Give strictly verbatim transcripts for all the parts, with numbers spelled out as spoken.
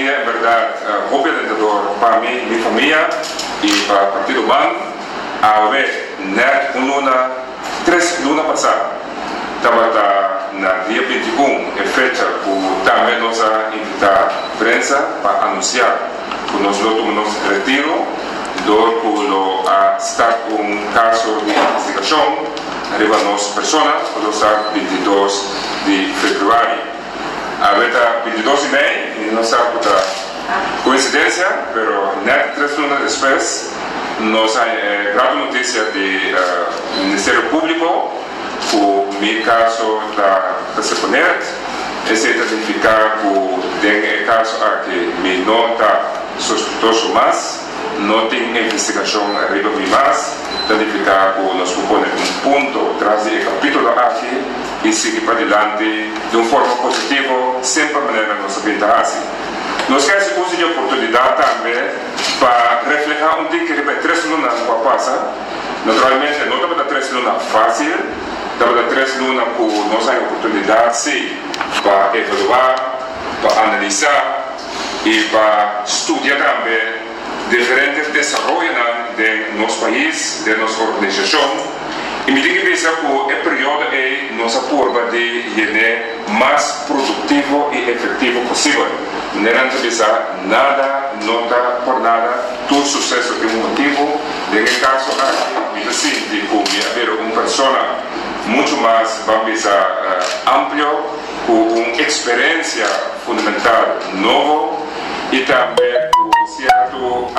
día, en verdad, uh, muy alentador para mí, mi familia y para el Partido Man. A ver, net un luna, tres luna pasada, estaba en el día veintiuno, en fecha, que también nos ha invitado a prensa para anunciar que nosotros tomamos retiro, do que lo ha estado un caso de investigación, arriba a las personas, para el veintidós de febrero. A ver, veintidós y medio, no sabe la coincidencia, pero net tres lunas después, nos ha eh, grave noticia del de, uh, Ministerio Público, que mi caso está se poner, ese significa que en el caso a que mi no está sospechoso más, no tiene investigación arriba de más, significa que nos propone un punto tras el capítulo aquí y sigue para adelante de una forma positiva, siempre manera nos pinta así. Nos queda uso de oportunidad también para reflejar un día que de tres lunas no pasa. Naturalmente, no estamos de tres lunas fácil, estamos de tres lunas que nos hay oportunidad, sí, para evaluar, para analizar y para estudiar también diferentes desarrollos de nuestro país, de nuestra organización. Y me digo que el periodo es nos apurba de ser más productivo y efectivo posible. No empezar nada, nota por nada, todo suceso de un motivo. En el caso aquí, me siento como haber una persona mucho más, vamos a empezar, uh, amplio, con una experiencia fundamental nueva y también con cierta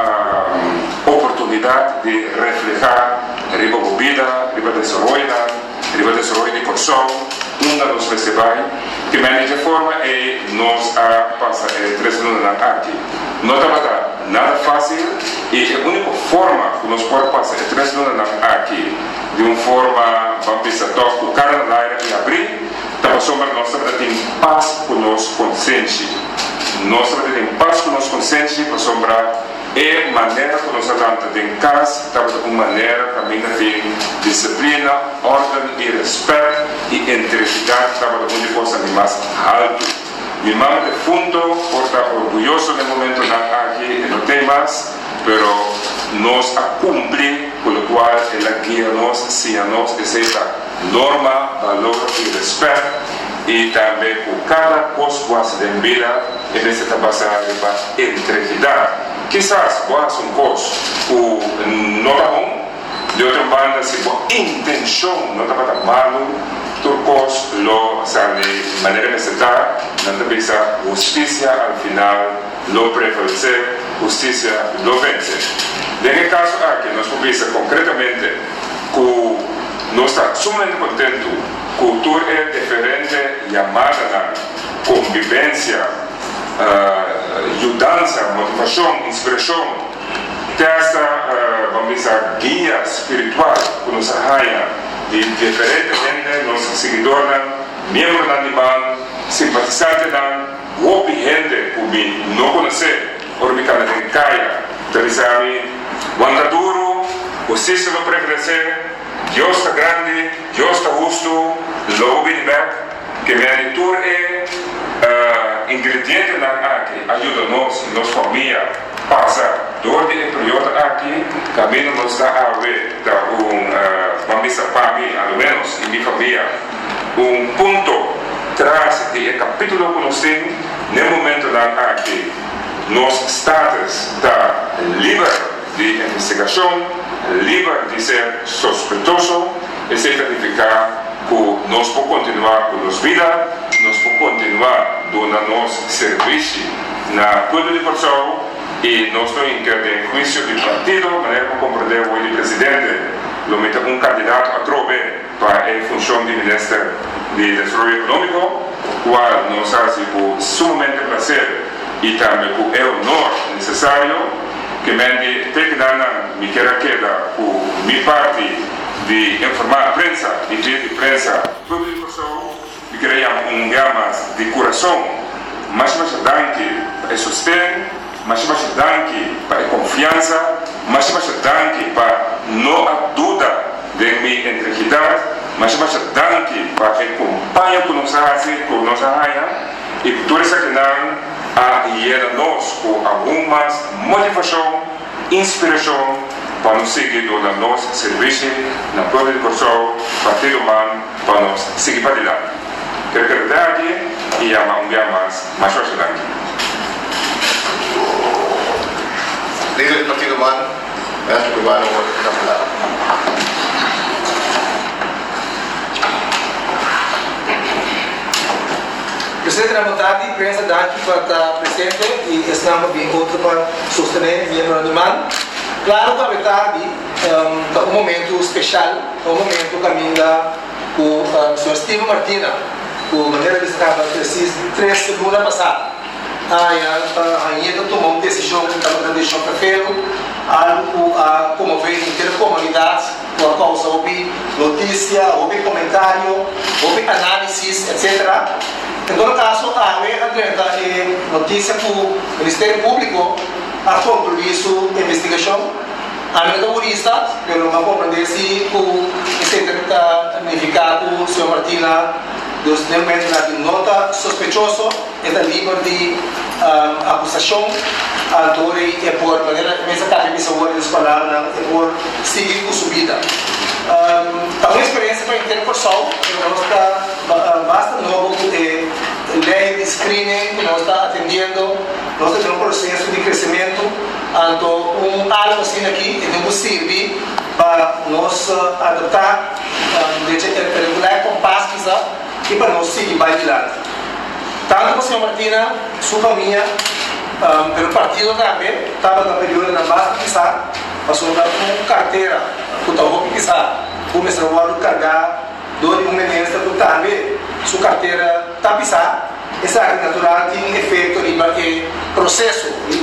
uh, oportunidad de reflejar arriba de vida, arriba de desarrollo, arriba de desarrollo de persona, una de los festivales, que de esta forma eh, nos ha pasado eh, tres lunas aquí. No está nada fácil y la única forma que nos puede pasar eh, tres lunas aquí, de una forma, vamos a empezar todo, cara en el aire y abrir, estamos sombra, nós estamos em paz com nos consciência. Nós estamos em paz com nos consciência, para sombra é maneira que nós estamos em casa, estamos de uma maneira também tem disciplina, ordem e respeito e integridade, estamos de uma coisa mais alto. Mi mamá de fundo está orgulloso del momento aquí, no tem más, pero nos cumple, con lo cual ella guía nos, sigue nos, esa norma, valor y respeto, y también con cada cosa de vida, en esta basada de integridad. Quizás vas un cosa que no está bom, de otra banda, si por intención no está malo, turcos lo, o sea, de manera necesaria, no te pisa justicia al final lo prevalece, justicia lo vence. En el caso aquí nos pisa concretamente que no está sumamente contento, cultura es diferente, llamada convivencia, uh, ayudanza, motivación, inspiración, esta, uh, vamos a decir, guía espiritual que nos haya de diferente gente, los seguidores, miembros del animal, simpatizantes del, o gente que no conoce, orbitando en calle, Tarizami, Wanda duro, justicia lo prevalece, Dios está grande, Dios está justo, lo viene back, que mi actitud es uh, ingrediente en aquí, ayúdanos, nos familia, pasa. Durante el periodo aquí, camino nos da a ver un, uh, vamos a para mí, al menos en mi familia, un punto tras el capítulo que nos tiene, en el momento aquí, los estados está libre de investigación, libre de ser sospechoso, eso significa que nos podemos continuar con nuestra vida, nos podemos continuar donando servicio a toda la persona. Y no estoy en juicio del partido, de manera que comprender hoy el presidente lo mete un candidato a trove para la función de ministro de Desarrollo Económico, cual nos hace con sumamente placer y también con el honor necesario que me me quiera quedar con mi parte de informar a la prensa y de prensa pública, me quería un gamas de corazón, más más danke, sostén. Mas mais danke para a confiança, mas mais danke para não há dúvida de minha integridade, mas mais danke para acompanhar com nossa raça, com nossa raia, e por isso que não a ir nós com algumas motivação, inspiração para nos seguir no nosso serviço na própria educação, Partido Humano, para nos seguir para adiante. Que a verdade e a um dia mais, mais facilmente. Líder do Partido Humano, mestre Urbano, na palavra. Presidente da vontade, imprensa daqui para estar presente e estamos bem outro para sostener o membro animal. Claro que a verdade é um momento especial, é um momento caminha com o senhor Steve Martina, com maneira de estar preciso três segundos passada. A rainha tomou uma decisão, estava na decisão perfeita, algo a comover inteira a comunidade, por causa houve notícia, houve comentário, houve análises, etcétera. Em todo caso, a notícia que o Ministério Público a concluir sua investigação. A minha terrorista, pelo não compreender se o significado o senhor Martina dos elementos de nota sospechoso e da livre de um, acusação a Dori é por maneira mesmo que a missa agora das palavras é por seguir com subida. Um, uma experiência para inteiro por sol, nós está basta novo de lei de screening que nós está atendendo, nós temos um processo de crescimento, então um algo assim aqui que devemos servir para nós adotar um, regular compasso e para nós seguir mais adiante. Tanto para a senhora Martina, sua família, um, pelo partido também, estava na período na base de pisar, passou uma carteira, que estava a pisar, começou a carregar, do de um ministro que também, sua carteira está a pisar, essa é natural tem efeito de processo, de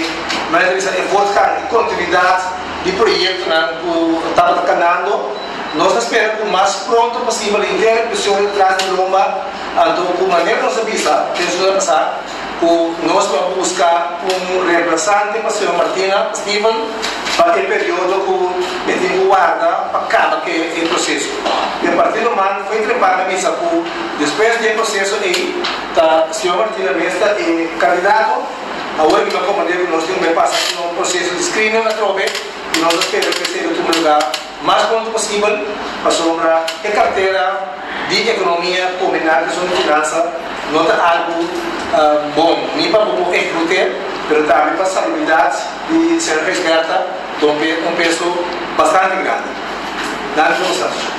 mas é buscar continuidade de projeto que estava caminhando. Nós esperamos o mais pronto possível a interrupção atrás de Lomba, então, de maneira que nós avisa, temos que passar, que nós vamos buscar um representante para a senhora Martina, Steven, para o período que ele guarda para acabar o processo. E o Partido Humano foi trepado na missa, que depois do processo, aí, a senhora Martina Mestra é candidato, agora que nós comandamos, nós temos que passar por um processo de screening na trobe, e nós esperamos que seja um lugar mais pronto possível para sombra e carteira de economia combinada com de finança não é algo uh, bom, nem para o recruter, mas também para a salubridade de ser resgata de um peso bastante grande. Dá-lhe